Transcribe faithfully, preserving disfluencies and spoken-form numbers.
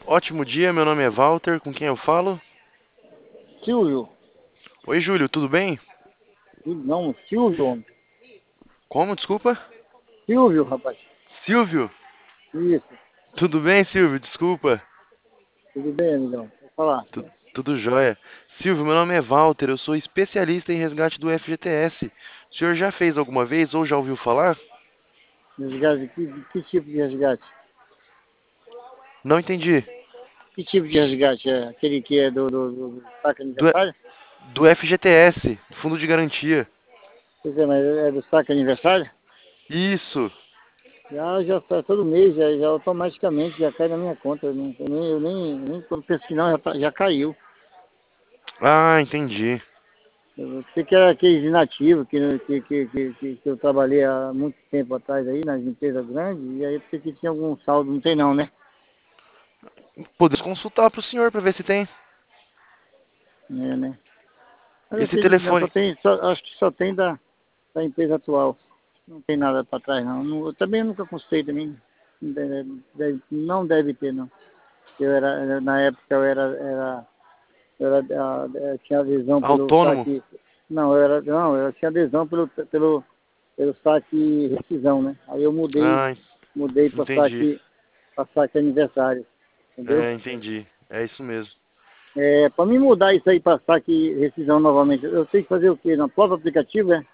Ótimo dia, meu nome é Walter, com quem eu falo? Silvio, Oi, Júlio, tudo bem? não, Silvio, homem. Como, desculpa? Silvio, rapaz. Silvio, Isso, tudo bem, Silvio? Desculpa. tudo bem, amigão? Vou falar. Tu- tudo jóia. Silvio, meu nome é Walter, eu sou especialista em resgate do F G T S. O senhor já fez alguma vez ou já ouviu falar? Resgate, que, que tipo de resgate? Não entendi. Que tipo de resgate? É aquele que é do, do, do, do saque Do, aniversário? do F G T S, Fundo de Garantia. Pois é, mas é do saque aniversário? Isso. Já, já sai todo mês, já, já automaticamente já cai na minha conta. Eu, não, eu nem, eu nem, nem quando penso que não, já, tá- já caiu. Ah, entendi. Eu sei que era aqueles inativos que, que, que, que, que, que eu trabalhei há muito tempo atrás aí, nas empresas grandes, e aí eu pensei que tinha algum saldo, não tem não, né? Podemos consultar pro senhor para ver se tem. É, né? Mas eu Esse acredito que não, só telefone. tem, só, acho que só tem da, da empresa atual. Não tem nada para trás, não. Não- Eu também nunca consultei também. Não deve, deve- não deve ter, não. Eu era, na época eu era, era, eu era, ah, eu tinha adesão pelo Autônomo? saque. Não, eu era, não, eu tinha adesão pelo, pelo, pelo saque rescisão, né? Aí eu mudei, Ah, mudei para entendi. saque, para saque aniversário, entendeu? É, entendi. É isso mesmo. É, para me mudar isso aí para saque rescisão novamente, eu tenho que fazer o quê? No próprio aplicativo, é?